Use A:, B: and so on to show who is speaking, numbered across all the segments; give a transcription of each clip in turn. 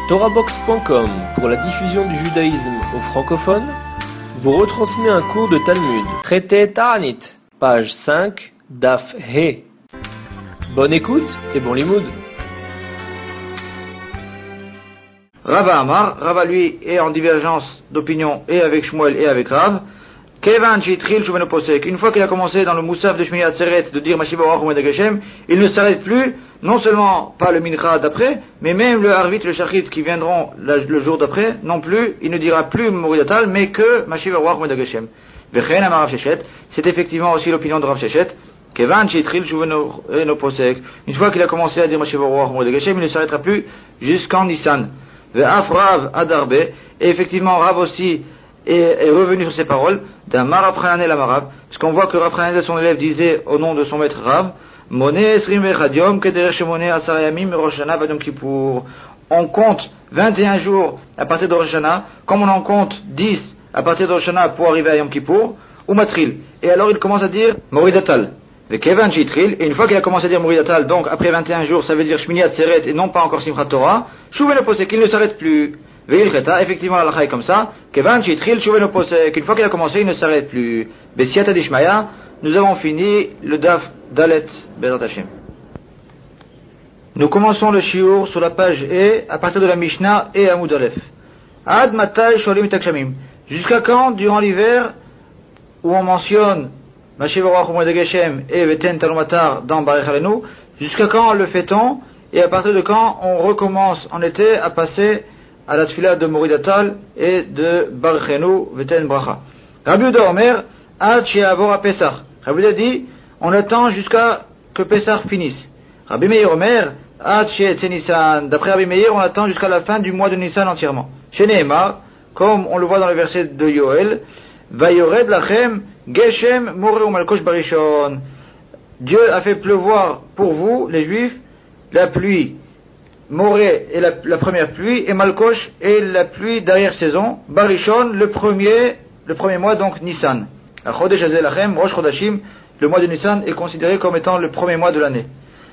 A: TorahBox.com, pour la diffusion du judaïsme aux francophones, vous retransmet un cours de Talmud, traité Ta'anit, page 5, Daf He. Bonne écoute et bon limoud.
B: Rava Amar, Rava lui est en divergence d'opinion et avec Shmuel et avec Rav. Kevan Jitril Shuvenu Posek. Une fois qu'il a commencé dans le Moussaf de Shmini Atzeret de dire Mashiach Baruch Hu Moed HaGeshem, il ne s'arrête plus, non seulement pas le Mincha d'après, mais même le Harvit, le Shachrit qui viendront le jour d'après, non plus, il ne dira plus Moridatal, mais que Mashiach Baruch Hu Moed HaGeshem. Vechen Amar Rav Sheshet, c'est effectivement aussi l'opinion de Rav Sheshet. Kevan Jitril Shuvenu Posek. Une fois qu'il a commencé à dire Mashiach Baruch Hu Moed HaGeshem, il ne s'arrêtera plus jusqu'en Nissan. Ve'af Rav Adarbe, et effectivement Rav aussi est revenu sur ces paroles d'un Marav Hananel à Marav, parce qu'on voit que Rav Hananel, son élève, disait au nom de son maître Rav, Moné Esrim Vechadiom, Kederech Moné Asarayamim, Rosh Hashanah, Vadom Kippour. On compte 21 jours à partir de Rosh Hashanah, comme on en compte 10 à partir de Rosh Hashanah pour arriver à Yom Kippour, ou Matril. Et alors il commence à dire Moridatal. Et Kevan Jitril, et une fois qu'il a commencé à dire Moridatal, donc après 21 jours, ça veut dire Shmini Atzeret et non pas encore Simchat Torah, Shuvenu Posek, il ne s'arrête plus. Effectivement, la est comme ça. Kevan Jitril Shuvenu Posek. Une fois qu'il a commencé, il ne s'arrête plus. Besiata Dishmaya, nous avons fini le Daf Dalet Bezrat Hashem. Nous commençons le shiur sur la page E, à partir de la Mishnah et Amud Aleph. Ad Matai Sholim Takshamim. Jusqu'à quand, durant l'hiver, où on mentionne Mashiach Baruch Hu Moed HaGeshem et Veten Talumatar dans Barech Alenu, jusqu'à quand le fait-on, et à partir de quand on recommence en été à passer à la tfila de Moridatal et de Barchenu Veten Bracha. Rabbi Yehuda Omer, Ad She'avor Pesach. Rabbi Yehuda dit, on attend jusqu'à que Pesach finisse. Rabbi Meir Omer, Ad She'etze Nissan. D'après Rabbi Meir, on attend jusqu'à la fin du mois de Nissan entièrement. Chez Nehemar, comme on le voit dans le verset de Yoel, Vayored Lachem Geshem Moreh Umalkosh Barishon. Dieu a fait pleuvoir pour vous, les Juifs, la pluie. Moré est la première pluie, et Malkosh est la pluie d'arrière-saison. Barishon, le premier mois, donc Nissan. Chodesh Hazel Lachem, Rosh Chodashim, le mois de Nissan est considéré comme étant le premier mois de l'année.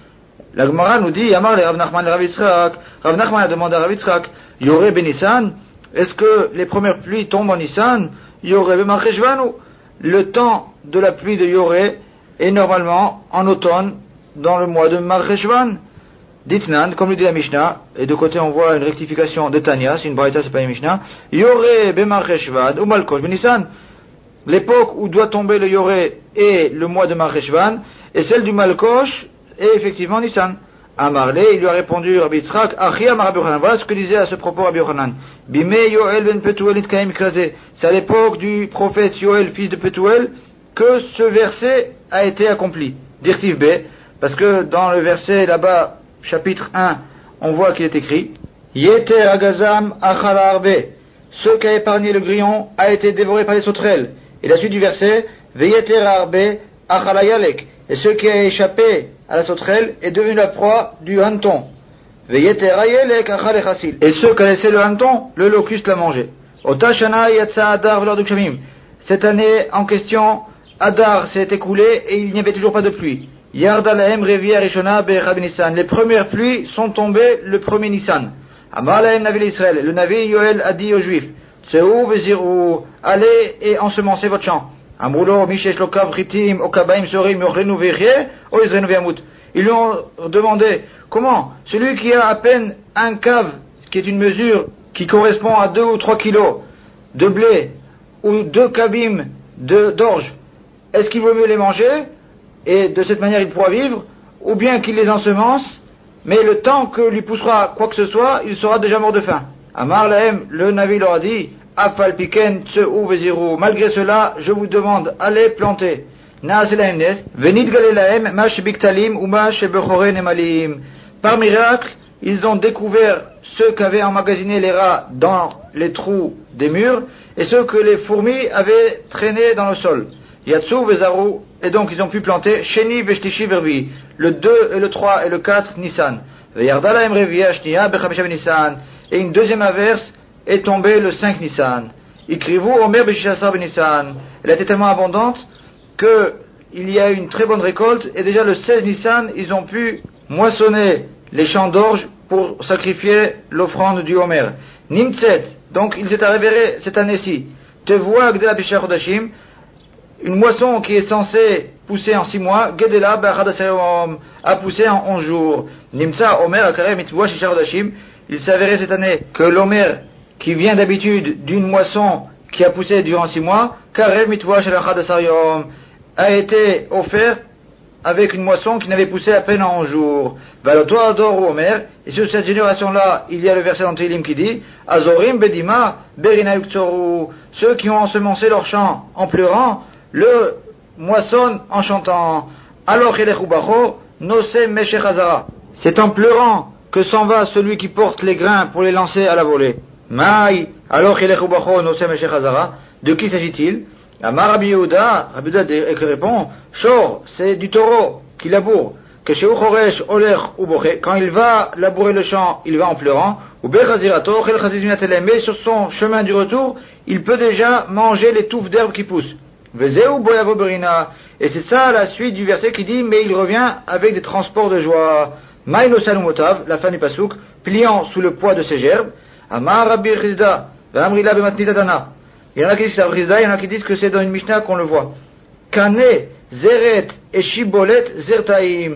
B: La Gemara nous dit, Amar le Rav Nachman le Rav Yitzchak. Rav Nachman a demandé à Rav Yitzchak, Yoreh ben Nissan, est-ce que les premières pluies tombent en Nissan? Yoreh ben Marcheshvanu. Le temps de la pluie de Yoreh est normalement en automne, dans le mois de Marcheshvan. Ditnan, comme le dit la Mishnah, et de côté on voit une rectification de Tanya, c'est une braïta, c'est pas une Mishnah. Yoreh ben Marcheshvan ou Malkosh ben Nissan. L'époque où doit tomber le Yoreh est le mois de Marcheshvan, et celle du Malkosh est effectivement Nissan. Amarle, il lui a répondu Rabbi Yitzchak, Achi Amar Rabbi Yochanan. Voilà ce que disait à ce propos Rabbi Yochanan. Bime Yoel ben Petuel itkaim krasé. C'est à l'époque du prophète Yoel, fils de Petuel, que ce verset a été accompli. Dirtiv B, parce que dans le verset là-bas, chapitre 1, on voit qu'il est écrit Yeter Agazam Achala Arbe. Ce qu'a épargné le grillon a été dévoré par les sauterelles. Et la suite du verset Veyeter Arbe Achala Yalek. Et ce qui a échappé à la sauterelle est devenu la proie du hanton. Veyeter Ayelek Achala Chassil. Et ce qu'a laissé le hanton, le locuste l'a mangé. Otashana Yatsa Adar V'lor Dukshamim. Cette année en question, Adar s'est écoulé et il n'y avait toujours pas de pluie. Yardalahem Revier Rishona Be'echad Nissan. Les premières pluies sont tombées le premier Nissan. Amar lahem Navi l'Israël. Le Navi Yoel a dit aux Juifs, Tseu Veziru, allez et ensemencez votre champ. Amroulo Mishesh Lokav Ritim Okabaim Sorim Yorlenu Verie O Israenu Veamut. Ils lui ont demandé, comment celui qui a à peine un cave, qui est une mesure qui correspond à 2 ou 3 kilos de blé, ou 2 kabim d'orge, est-ce qu'il vaut mieux les manger et de cette manière il pourra vivre, ou bien qu'il les ensemence, mais le temps que lui poussera quoi que ce soit, il sera déjà mort de faim. Amar lahem, le Navi leur a dit, Afal piken tseu veziru. Malgré cela, je vous demande, allez planter. Naas lahem nes, venit galelahem, mash biktalim ou mash bechore nemalim. Par miracle, ils ont découvert ceux qu'avaient emmagasiné les rats dans les trous des murs, et ceux que les fourmis avaient traînés dans le sol. Yatsu vezaru, et donc ils ont pu planter Sheni veshlishi verbi, le 2 et le 3 et le 4 Nissan. Veyardala emrevia shnia bechamisha Nissan, et une deuxième averse est tombée le 5 Nissan. Ikrivu omer beshishasar Nissan. Elle était tellement abondante que il y a une très bonne récolte, et déjà le 16 Nissan, ils ont pu moissonner les champs d'orge pour sacrifier l'offrande du Homer. Nimtzet, donc il s'est avéré cette année-ci. Te vois Gdela Bishar Chodashim, une moisson qui est censée pousser en 6 mois, Gedela Bachad Asayom, a poussé en 11 jours. Nimtza Homer Akareh Mitzvah Shishar Chodashim, il s'est avéré cette année que l'Homer qui vient d'habitude d'une moisson qui a poussé durant 6 mois, Karev Mitzvah Shachad Asayom, a été offert avec une moisson qui n'avait poussé à peine en 11 jours. Valoto Ador Homer, et sur cette génération-là, il y a le verset dans Tehillim qui dit, Azorim Bedima Berina Yuktsoru, ceux qui ont ensemencé leur champ en pleurant, le moissonnent en chantant. Alors Elechubacho, Nose Meshech Hazara. C'est en pleurant que s'en va celui qui porte les grains pour les lancer à la volée. Maï, alors Elechubacho, Nose Meshech Hazara. De qui s'agit-il? Amar Rabbi Yehuda, Rabbi Yehuda répond, Shor, c'est du taureau qui laboure. Que chez Uchoresh, Oler, Uboche, quand il va labourer le champ, il va en pleurant. Ou Bechazirato, Chel Chazizminatelem, mais sur son chemin du retour, il peut déjà manger les touffes d'herbe qui poussent. Vezeu Boyavo Berina. Et c'est ça la suite du verset qui dit, mais il revient avec des transports de joie. Maïno Salumotav, la fin du pasouk, pliant sous le poids de ses gerbes. Amar Rabbi Chizda, Vamrila Bematni Tadana. Il y en a qui disent que c'est il y en a qui disent que c'est dans une Mishnah qu'on le voit. Kane, Zeret et Shibolet Zertaim.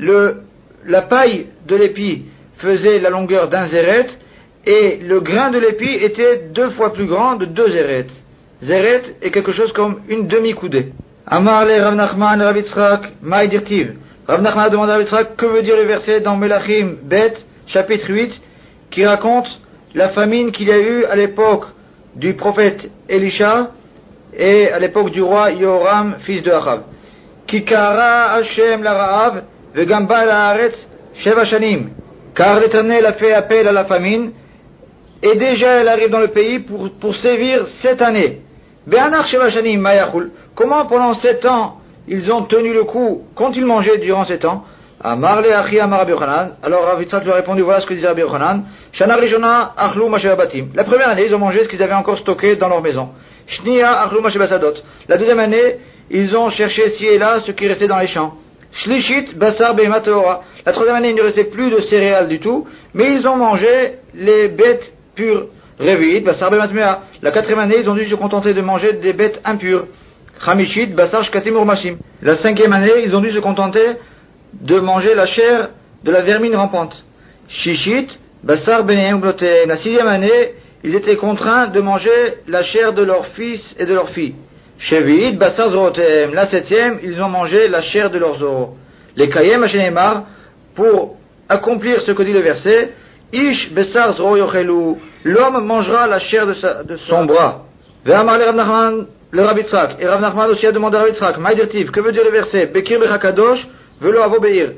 B: La paille de l'épi faisait la longueur d'un Zeret et le grain de l'épi était 2 fois plus grand de 2 Zeret. Zeret est quelque chose comme une demi-coudée. Amar le Rav Nachman Rav Yitzchak Maï Dirtiv. Rav Nachman a demandé à Rav Yitzchak que veut dire le verset dans Melachim Bet, chapitre 8, qui raconte la famine qu'il y a eu à l'époque du prophète Elisha et à l'époque du roi Yoram, fils de Achav. Kikara Hashem la Ra'av vegamba la Haaretz Sheva Shanim. Car l'Éternel a fait appel à la famine et déjà elle arrive dans le pays pour sévir 7 années. Be'anach Sheva Shanim Mayachul. Comment pendant 7 ans ils ont tenu le coup? Qu'ont-ils mangé durant 7 ans? Amar le Achi Amar Rabbi Yochanan. Alors Rav Yitzchak lui a répondu, voilà ce que disait Rabbi Yochanan. Shana Rishona Achlu Mashe Batim. La première année, ils ont mangé ce qu'ils avaient encore stocké dans leur maison. Shnia Achlu Mashe Basadot. La deuxième année, ils ont cherché ci et là ce qui restait dans les champs. Shlishit Basar Behema Teora. La troisième année, il ne restait plus de céréales du tout, mais ils ont mangé les bêtes pures. Revit Basar Behema Tmea. La quatrième année, ils ont dû se contenter de manger des bêtes impures. Chamishit Basar Shkatim Urmashim. La cinquième année, ils ont dû se contenter de manger la chair de la vermine rampante. Shishit, Basar Benehem Blotem. La sixième année, ils étaient contraints de manger la chair de leurs fils et de leurs filles. Shevit, Basar Zrotem. La septième, ils ont mangé la chair de leurs os. Les Kayem Hashenemar, pour accomplir ce que dit le verset, Ish Besar Zro Yochelu. L'homme mangera la chair de son bras. Ve'amar le Rav Nachman, le Rav Yitzchak. Et Rav Nachman aussi a demandé à Rav Yitzchak, Maïdirtiv, que veut dire le verset? Bekir Bechakadosh, Velo Avobeir.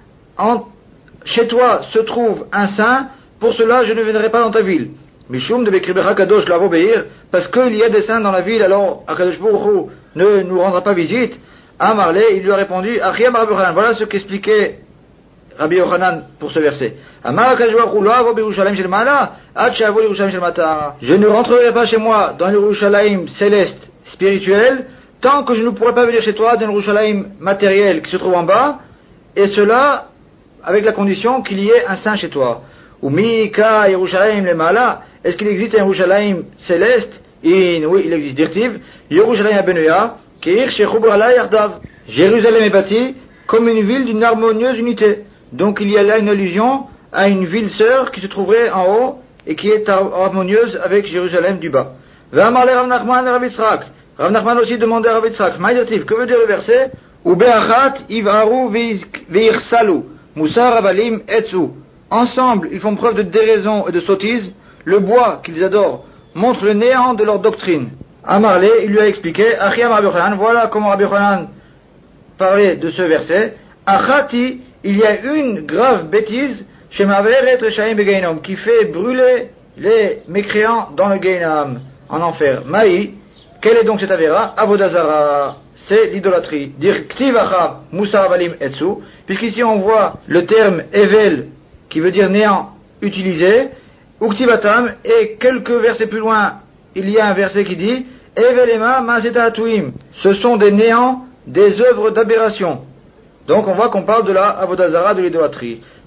B: Chez toi se trouve un saint, pour cela je ne viendrai pas dans ta ville. Mishum de Bekribecha Kadosh Lavobeir, parce qu'il y a des saints dans la ville, alors Akadosh Baruch Hu ne nous rendra pas visite. Amarle, il lui a répondu, Achia Rabbi Yochanan. Voilà ce qu'expliquait Rabbi Yochanan pour ce verset. Amar Akadosh Baruch Hu lo avo b'Yerushalayim shel ma'ala, ad she'avo l'Yerushalayim shel mata. Je ne rentrerai pas chez moi dans l'Yerushalayim céleste, spirituel, tant que je ne pourrai pas venir chez toi dans l'Yerushalayim matériel qui se trouve en bas, et cela avec la condition qu'il y ait un saint chez toi. Ou Mika Yerushalayim le Mala, est-ce qu'il existe un Yerushalayim céleste? Oui, il existe. Dirtiv, Yerushalayim Abenuya, Keir Shechubra Yardav. Jérusalem est bâtie comme une ville d'une harmonieuse unité. Donc il y a là une allusion à une ville sœur qui se trouverait en haut et qui est harmonieuse avec Jérusalem du bas. V'amar le Rav Nachman Rav Yitzchak. Rav Nachman aussi demandait à Rav Yitzchak, Maïdativ, que veut dire le verset? Ou Be'achat Ivaru Ve'irsalu, Musar Avalim Etzu. Ensemble, ils font preuve de déraison et de sottise. Le bois qu'ils adorent montre le néant de leur doctrine. Amarle, il lui a expliqué, Achia Rabbi Yochanan, voilà comment Rabbi Yochanan parlait de ce verset. Achati, il y a une grave bêtise, chez Maveret Reshaim Begainom, qui fait brûler les mécréants dans le Gainam, en enfer. Maï, quelle est donc cette avéra? Avodazara, c'est l'idolâtrie. Dire Ktivacha Musar Avalim Etsu, puisqu'ici on voit le terme Evel, qui veut dire néant, utilisé, Uktivatam, et quelques versets plus loin, il y a un verset qui dit Evelema Maseta Atuim. Ce sont des néants, des œuvres d'aberration. Donc on voit qu'on parle de la Avodazara, de l'idolâtrie.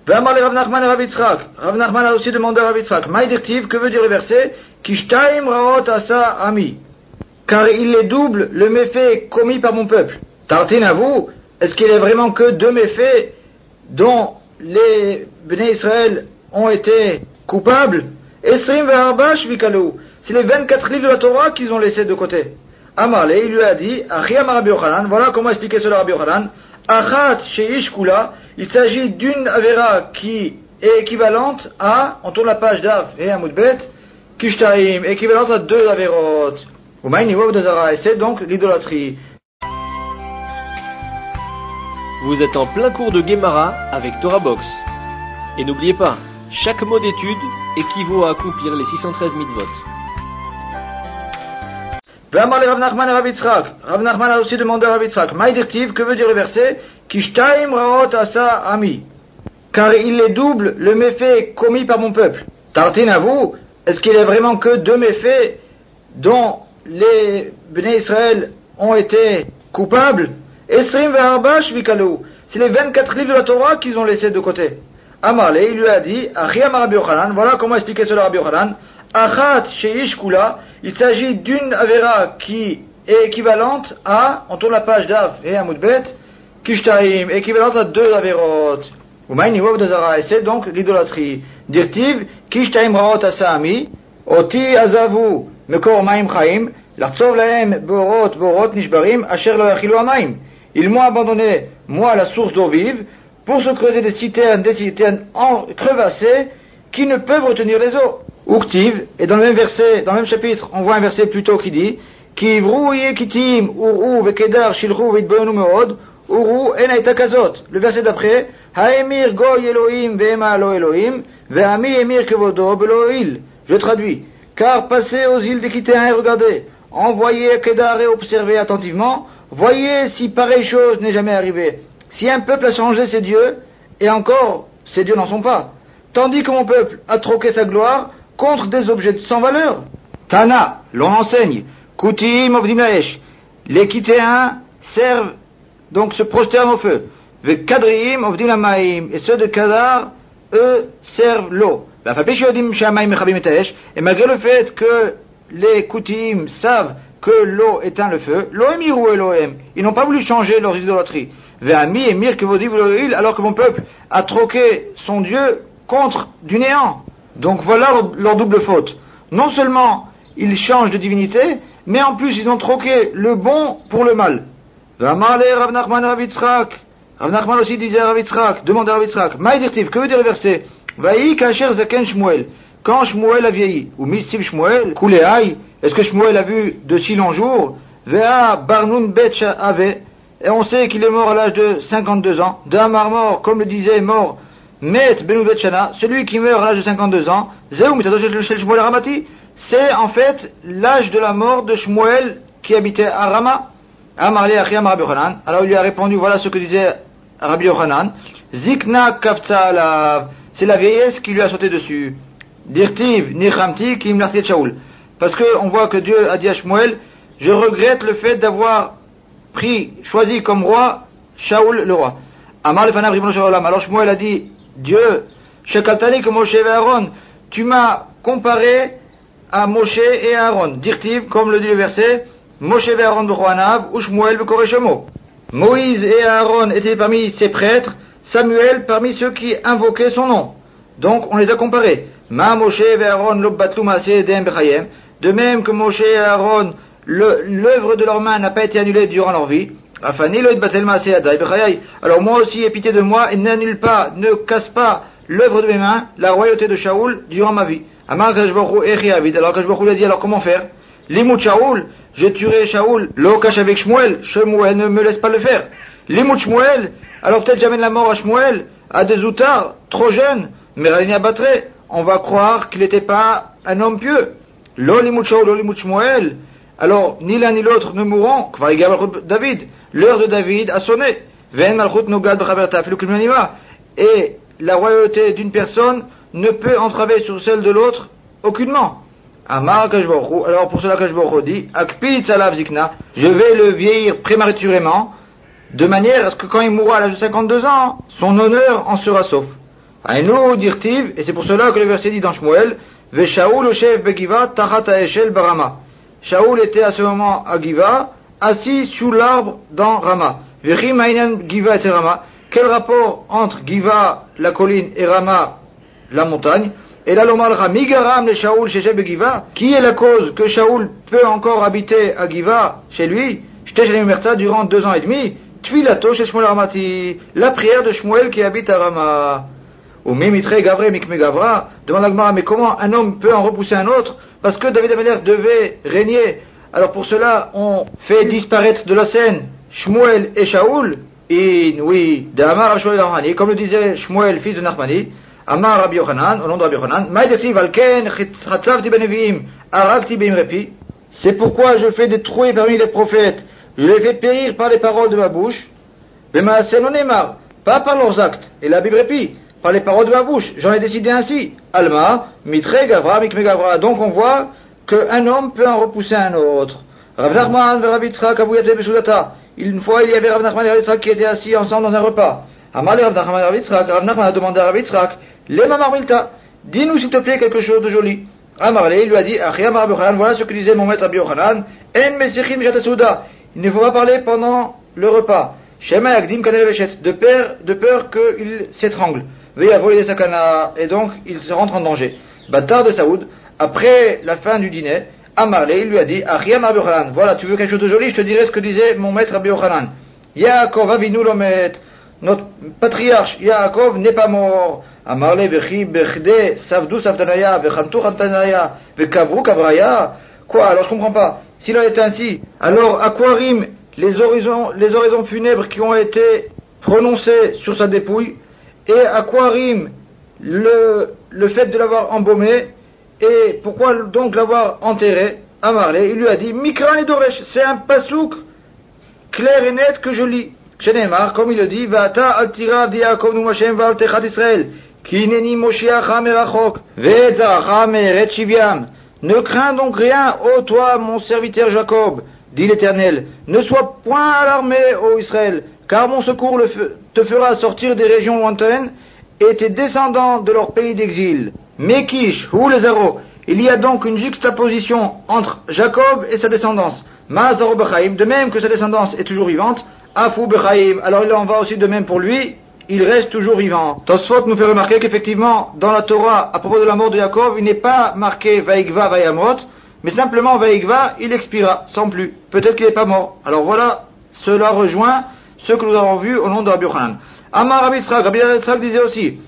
B: Ve'amar le Rav Nachman et Rav Yitzchak. Rav Nachman a aussi demandé à Rav Yitzchak. Maïdirtiv, que veut dire le verset? Kishtaim raot asa ami. Car il est double le méfait commis par mon peuple. Tartine à vous, est-ce qu'il est vraiment que 2 méfaits dont les Bnei Israël ont été coupables? Esrim ve'arbash vikalu. C'est les 24 livres de la Torah qu'ils ont laissés de côté. Amarle, il lui a dit, Achi amar Rabbi Yochanan, voilà comment expliquer cela Rabbi Yochanan. Achat sheish kula, il s'agit d'une avera qui est équivalente à, on tourne la page d'Av et Amud Bet, Kishtaim, équivalente à 2 averot. Umayni wav de Zara, et c'est donc l'idolâtrie.
A: Vous êtes en plein cours de Gemara avec Torah Box. Et n'oubliez pas, chaque mot d'étude équivaut à accomplir les 613 mitzvot.
B: Ve'amar le Rav Nachman et Rav Yitzchak. Rav Nachman a aussi demandé à Rav Yitzchak. Maïdirtiv, que veut dire le verset? Kishtaim raot asa ami. Car il est double le méfait commis par mon peuple. Tartine à vous, est-ce qu'il est vraiment que 2 méfaits dont les Bnei Israël ont été coupables? Esrim ve'arbash vikalu. C'est les 24 livres de la Torah qu'ils ont laissés de côté. Amarle, il lui a dit, Achi amar Rabbi Yochanan, voilà comment expliquer cela Rabbi Yochanan. Achat sheish kula, il s'agit d'une avera qui est équivalente à, on tourne la page d'Av et Amud Bet, Kishtaim, équivalente à 2 averot. Umayni wav de Zara, et c'est donc l'idolâtrie. Dirtiv, Kishtaim raot asami, oti azavu, mekor maim chaim, l'artzov lahem borot nishbarim, asher lo yachilu amaim. Ils m'ont abandonné, moi, la source d'eau vive, pour se creuser des citernes crevassées, qui ne peuvent retenir les eaux. Uktiv, et dans le même verset, dans le même chapitre, on voit un verset plus tôt qui dit, Ki vrou yekitim, uru vekedar shilchu veitboyonu meod, uru enaita kazot. Le verset d'après, Haemir goy Elohim ve'ema lo Elohim, ve'ami emir kevodo beloil. Je traduis, car passez aux îles des Kitéens et regardez, envoyez Kedar et observez attentivement, voyez si pareille chose n'est jamais arrivée. Si un peuple a changé ses dieux, et encore, ces dieux n'en sont pas, tandis que mon peuple a troqué sa gloire contre des objets sans valeur. Tana, l'on enseigne, Kutim ovdim laesh, les Kitéens servent, donc se prosternent au feu. Ve Kadriim ovdim lamaim, et ceux de Kadar, eux, servent l'eau. Et malgré le fait que les Kutim savent que l'eau éteint le feu, Loemiru Elohem, ils n'ont pas voulu changer leurs idolâtries. Ve'ami emir kevodi v'loil, alors que mon peuple a troqué son Dieu contre du néant. Donc voilà leur double faute. Non seulement ils changent de divinité, mais en plus ils ont troqué le bon pour le mal. Ve'amar le Rav Nachman Rav Yitzchak. Rav Nachman aussi disait à Rav Yitzchak, demandait à Rav Yitzchak, Maïdirtiv, que veut dire le verset? Vaï kacher zaken Shmuel. Quand Shmuel a vieilli, ou Missiv Shmuel, Kuleai, est-ce que Shmuel a vu de si longs jours? Vea Barnun Bet Ave, et on sait qu'il est mort à l'âge de 52 ans. Damar mort, comme le disait mort, Met Benu Bet Shana, celui qui meurt à l'âge de 52 ans, Zeu Mitadosh Shel Shmuel Ramati, c'est en fait l'âge de la mort de Shmuel qui habitait à Rama. Amarle Achia Rabbi Yochanan. Alors il lui a répondu, voilà ce que disait Rabbi Yochanan. Zikna Kafta Alav, c'est la vieillesse qui lui a sauté dessus. Dirtiv Nichamti Kim Lartiet Shaul. Parce que on voit que Dieu a dit à Shmuel, je regrette le fait d'avoir choisi comme roi Shaul le roi. Amar le Fanav Ribono Shel Olam. Alors Shmuel a dit, Dieu, Shekaltani que Moshe et Aaron, tu m'as comparé à Moshe et Aaron. Dirtiv, comme le dit le verset, Moshe et Aaron b'Choanav, ou Shmuel b'Koreshemo. Moïse et Aaron étaient parmi ses prêtres, Samuel parmi ceux qui invoquaient son nom. Donc on les a comparés. Ma Moshe et Aaron l'obbatlu maaseh yedayim b'chayem. De même que Moshe et Aaron, l'œuvre de leurs mains n'a pas été annulée durant leur vie. Afani lo yitbatel maaseh yadai b'chayai. Alors moi aussi, aie pitié de moi et n'annule pas, ne casse pas l'œuvre de mes mains, la royauté de Shaoul durant ma vie. Amar Kadosh Baruch Hu echi avid. Alors Kadosh Baruch Hu lui a dit, alors comment faire? Limut Shaoul, je tuerai Shaoul. Lo kash avec Shmuel, Shmuel ne me laisse pas le faire. Limut Shmuel, alors peut-être j'amène la mort à Shmuel, à des outars, trop jeunes, mais Ralini abattrait. On va croire qu'il n'était pas un homme pieux. Lo limut Shaoul, lo limut Shmuel. Alors, ni l'un ni l'autre ne mourront. David, l'heure de David a sonné. Ven malchut nogad b'chaverta afilu k'maniva. Et la royauté d'une personne ne peut entraver sur celle de l'autre aucunement. Amar Kadosh Baruch Hu. Alors pour cela Kadosh Baruch Hu dit, Akpi tzalav zikna, je vais le vieillir prématurément, de manière à ce que quand il mourra à l'âge de 52 ans, son honneur en sera sauf. Aïnou dirtiv, et c'est pour cela que le verset dit dans Shmuel, Ve Shaoul Oshev Begiva Tachat Eshel Barama. Shaoul était à ce moment à Giva, assis sous l'arbre dans Rama. Vechi Mainan Giva et Rama. Quel rapport entre Giva, la colline, et Rama, la montagne? Et là, l'Omar Rami Garam le Shaoul Sheshe Begiva. Qui est la cause que Shaoul peut encore habiter à Giva, chez lui? J'étais chez Merta durant 2 ans et demi. Tfilato chez Shmuel Ramati. La prière de Shmuel qui habite à Rama. Ou Mimitre Gavre Mikme Gavra. Demande la Gemara, mais comment un homme peut en repousser un autre? Parce que David Améler devait régner. Alors pour cela, on fait disparaître de la scène Shmuel et Shaoul. Et oui, de Amar Shmuel Narmani, comme le disait Shmuel, fils de Narmani, Amar Rabbi Yochanan, au nom de Rabbi Yochanan, Maïdati Valken, Chatzavti Benevim, Arakti Bimrepi. C'est pourquoi je fais des trouées parmi les prophètes. Je les fais périr par les paroles de ma bouche. Bemaasenonemar, pas par leurs actes. Et la Bimrepi, par les paroles de ma bouche. J'en ai décidé ainsi. Alma, Mitre Gavra, Mikme Gavra. Donc on voit qu'un homme peut en repousser un autre. Rav Nachman, Rav Yitzchak, Abouyate Besudata. Une fois, il y avait Rav Nachman et Rav Yitzchak qui étaient assis ensemble dans un repas. Amale Rav Nachman et Rav Yitzchak. Rav Nachman a demandé à Rav Yitzchak, Lema Marmilta, dis-nous s'il te plaît quelque chose de joli. Amarle, il lui a dit, Achia Rabbi Yochanan, voilà ce que disait mon maître Rabbi Yochanan, En Mesichim Jatasouda. Il ne faut pas parler pendant le repas. Shema Yagdim Kanel Veshet, de peur qu'il s'étrangle. Veya voler des sakana, et donc il se rentre en danger. Bâtard de Saoud, après la fin du dîner, Amarle, il lui a dit, Achia Rabbi Yochanan, voilà, tu veux quelque chose de joli, je te dirai ce que disait mon maître Rabbi Yochanan. Yaakov Avinu Lomet, notre patriarche Yaakov n'est pas mort. Amarle Bechi Bechde, Savdou Savtanaya, Bechantou Chantanaya, Bekavru Kavraya. Quoi, alors je comprends pas. S'il en était ainsi, alors à quoi riment les oraisons funèbres qui ont été prononcées sur sa dépouille? Et à quoi rime le fait de l'avoir embaumé? Et pourquoi donc l'avoir enterré? Amarle, il lui a dit, Mikran et Doresh, c'est un pasouk clair et net que je lis. Shenemar, comme il le dit, Vata altira diakov nu Hashem val techat Israël, ki neni moshiacha merachok, ve'etzaracha me'eret shiviam. Ne crains donc rien, ô toi, mon serviteur Jacob, dit l'Éternel. Ne sois point alarmé, ô Israël, car mon secours te fera sortir des régions lointaines et tes descendants de leur pays d'exil. Mekish, ou les Zéro. Il y a donc une juxtaposition entre Jacob et sa descendance. Ma'azaro Bechaim, de même que sa descendance est toujours vivante, Afou Bechaim, alors il en va aussi de même pour lui, il reste toujours vivant. Tosfot nous fait remarquer qu'effectivement, dans la Torah, à propos de la mort de Jacob, il n'est pas marqué Vaïgva Vayamot, mais simplement Vaïgva, il expira, sans plus. Peut-être qu'il n'est pas mort. Alors voilà, cela rejoint ce que nous avons vu au nom de Rabbi Yochanan. Amar Rabbi Yitzchak disait aussi,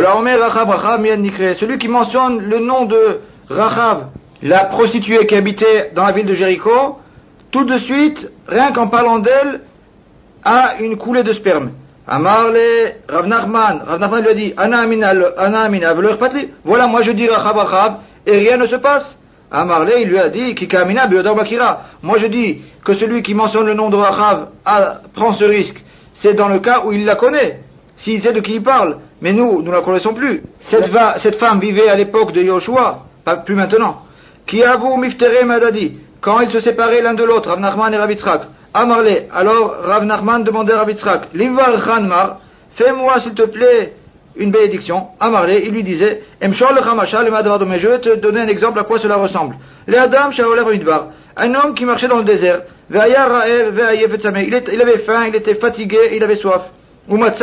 B: celui qui mentionne le nom de Rachav, la prostituée qui habitait dans la ville de Jéricho, tout de suite, rien qu'en parlant d'elle, a une coulée de sperme. Amarle, Rav Nachman lui a dit, Ana Amina, voilà, moi je dis Rachav, et rien ne se passe. Amarle, il lui a dit, Kika Amina, Biodar Bakira. Moi je dis que celui qui mentionne le nom de Rachav prend ce risque. C'est dans le cas où il la connaît, s'il sait de qui il parle. Mais nous ne la connaissons plus. Cette femme vivait à l'époque de Yoshua, pas plus maintenant. Qui avoue Miftere Madadi, quand ils se séparaient l'un de l'autre, Rav Nachman et Rav Yitzchak. Amarle, alors Rav Nachman demandait à Rav Yitzchak, Livar Khanmar, fais-moi s'il te plaît une bénédiction. Amarle, il lui disait, Emshol Chamasha, mais je vais te donner un exemple à quoi cela ressemble. Le Adam Shaoler Midbar, un homme qui marchait dans le désert, il avait faim, il était fatigué, il avait soif. Et il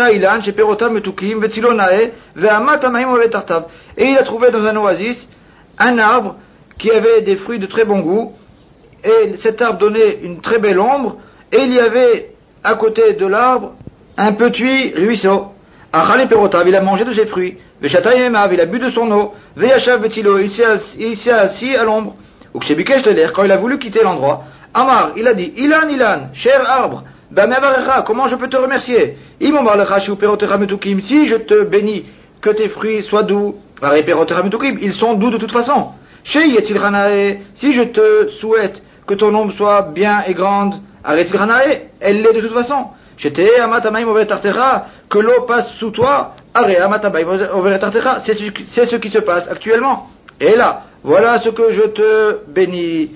B: a trouvé dans un oasis un arbre qui avait des fruits de très bon goût, et cet arbre donnait une très belle ombre, et il y avait à côté de l'arbre un petit ruisseau. Il a mangé de ses fruits, il a bu de son eau, il s'est assis à l'ombre. Quand il a voulu quitter l'endroit, Amar, il a dit, Ilan, cher arbre, comment je peux te remercier? Si je te bénis, que tes fruits soient doux, ils sont doux de toute façon. Si je te souhaite que ton ombre soit bien et grande, elle l'est de toute façon. Que l'eau passe sous toi, c'est ce qui se passe actuellement. Et là, voilà ce que je te bénis.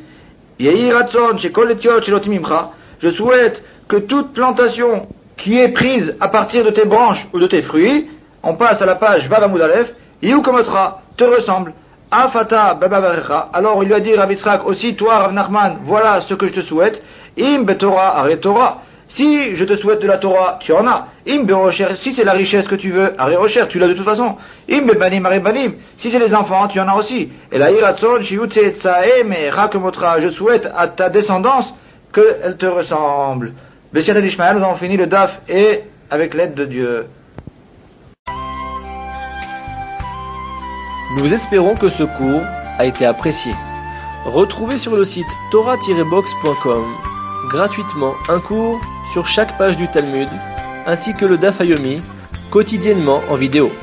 B: Je souhaite que toute plantation qui est prise à partir de tes branches ou de tes fruits, On passe à la page Vav Amoud Aleph. Iou Komotra, te ressemble. Afata Baba Barecha. Alors il lui a dit Rav Yitzhak, aussi toi Rav Nachman, voilà ce que je te souhaite. Im Betorah Are Torah. Si je te souhaite de la Torah, tu en as. Im Berocher, si c'est la richesse que tu veux, Are Rocher, tu l'as de toute façon. Im Bebanim Are Banim, si c'est les enfants, tu en as aussi. Et la Iratzon, Shiutse Tsae, mais Rakemotra, je souhaite à ta descendance qu'elle te ressemble. Bessiat et Ishmael, nous avons fini le Daf et avec l'aide de Dieu.
A: Nous espérons que ce cours a été apprécié. Retrouvez sur le site torah-box.com gratuitement un cours sur chaque page du Talmud, ainsi que le Daf Yomi, quotidiennement en vidéo.